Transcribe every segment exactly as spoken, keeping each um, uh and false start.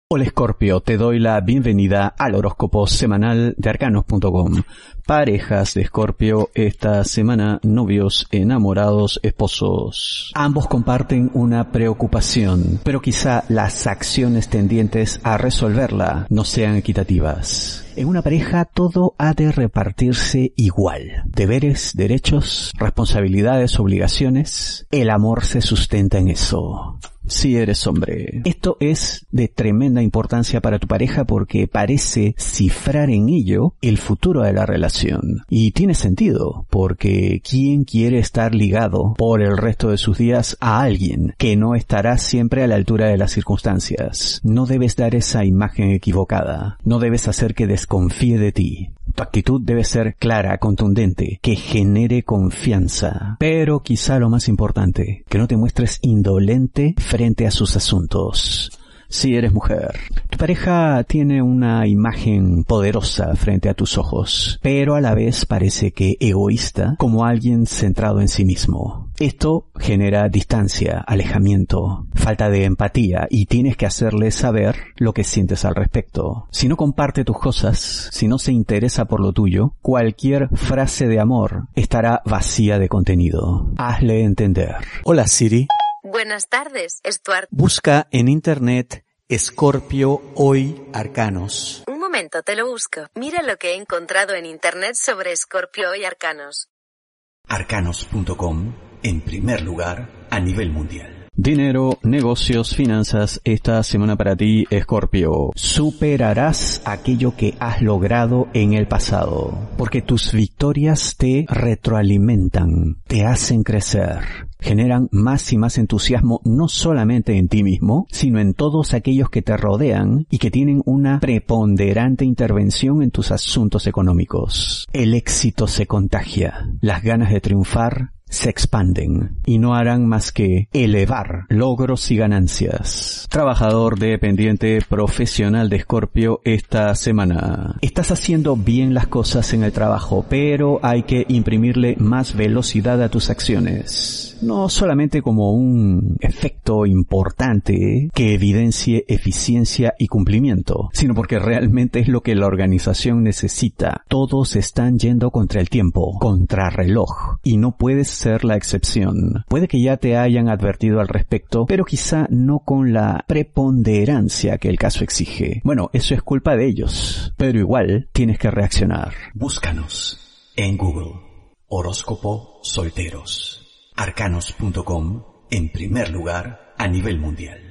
Hola Escorpio, te doy la bienvenida al horóscopo semanal de arcanos punto com. Parejas de Escorpio esta semana, novios, enamorados, esposos. Ambos comparten una preocupación, pero quizá las acciones tendientes a resolverla no sean equitativas. En una pareja todo ha de repartirse igual. Deberes, derechos, responsabilidades, obligaciones. El amor se sustenta en eso. Si eres hombre. Esto es de tremenda importancia para tu pareja porque parece cifrar en ello el futuro de la relación. Y tiene sentido, porque ¿quién quiere estar ligado por el resto de sus días a alguien que no estará siempre a la altura de las circunstancias? No debes dar esa imagen equivocada. No debes hacer que desconfíe de ti. Tu actitud debe ser clara, contundente, que genere confianza. Pero quizá lo más importante, que no te muestres indolente frente a sus asuntos. Si eres mujer, tu pareja tiene una imagen poderosa frente a tus ojos, pero a la vez parece que egoísta, como alguien centrado en sí mismo. Esto genera distancia, alejamiento, falta de empatía y tienes que hacerle saber lo que sientes al respecto. Si no comparte tus cosas, si no se interesa por lo tuyo, cualquier frase de amor estará vacía de contenido. Hazle entender. Hola Siri. Buenas tardes, Stuart. Busca en internet Escorpio Hoy Arcanos. Un momento, te lo busco. Mira lo que he encontrado en internet sobre Escorpio Hoy Arcanos. arcanos punto com, en primer lugar a nivel mundial. Dinero, negocios, finanzas, esta semana para ti, Escorpio. Superarás aquello que has logrado en el pasado, porque tus victorias te retroalimentan, te hacen crecer, generan más y más entusiasmo no solamente en ti mismo, sino en todos aquellos que te rodean y que tienen una preponderante intervención en tus asuntos económicos. El éxito se contagia, las ganas de triunfar se expanden y no harán más que elevar logros y ganancias. Trabajador dependiente profesional de Escorpio esta semana. Estás haciendo bien las cosas en el trabajo, pero hay que imprimirle más velocidad a tus acciones. No solamente como un efecto importante que evidencie eficiencia y cumplimiento, sino porque realmente es lo que la organización necesita. Todos están yendo contra el tiempo, contra reloj, y no puedes ser la excepción. Puede que ya te hayan advertido al respecto, pero quizá no con la preponderancia que el caso exige. Bueno, eso es culpa de ellos, pero igual tienes que reaccionar. Búscanos en Google. Horóscopo Solteros. arcanos punto com, en primer lugar a nivel mundial.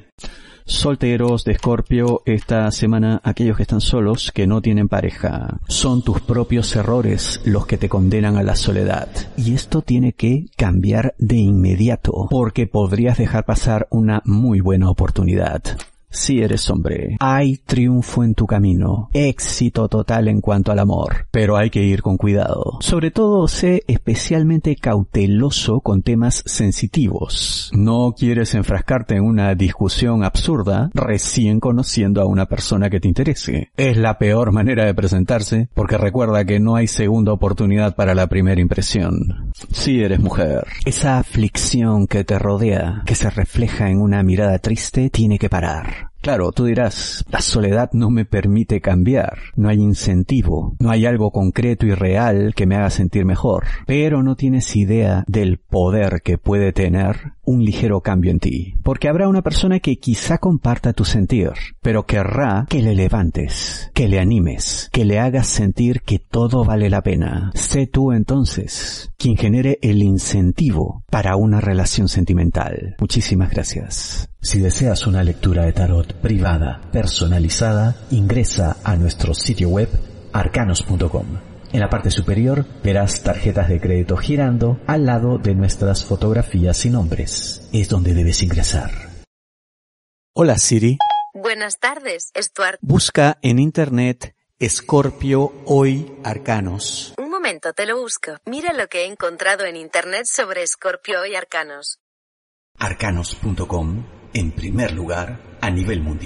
Solteros de Escorpio, esta semana aquellos que están solos, que no tienen pareja. Son tus propios errores los que te condenan a la soledad. Y esto tiene que cambiar de inmediato, porque podrías dejar pasar una muy buena oportunidad. Si eres hombre, hay triunfo en tu camino, éxito total en cuanto al amor, pero hay que ir con cuidado. Sobre todo, sé especialmente cauteloso con temas sensitivos. No quieres enfrascarte en una discusión absurda recién conociendo a una persona que te interese. Es la peor manera de presentarse, porque recuerda que no hay segunda oportunidad para la primera impresión. Si eres mujer, esa aflicción que te rodea, que se refleja en una mirada triste, tiene que parar. Claro, tú dirás, la soledad no me permite cambiar, no hay incentivo, no hay algo concreto y real que me haga sentir mejor, pero no tienes idea del poder que puede tener un ligero cambio en ti, porque habrá una persona que quizá comparta tu sentir, pero querrá que le levantes, que le animes, que le hagas sentir que todo vale la pena. Sé tú entonces quien genere el incentivo para una relación sentimental. Muchísimas gracias. Si deseas una lectura de tarot privada, personalizada, ingresa a nuestro sitio web arcanos punto com. En la parte superior verás tarjetas de crédito girando al lado de nuestras fotografías y nombres. Es donde debes ingresar. Hola Siri. Buenas tardes, Stuart. Busca en internet Escorpio Hoy Arcanos. Un momento, te lo busco. Mira lo que he encontrado en internet sobre Escorpio Hoy Arcanos. arcanos punto com, en primer lugar a nivel mundial.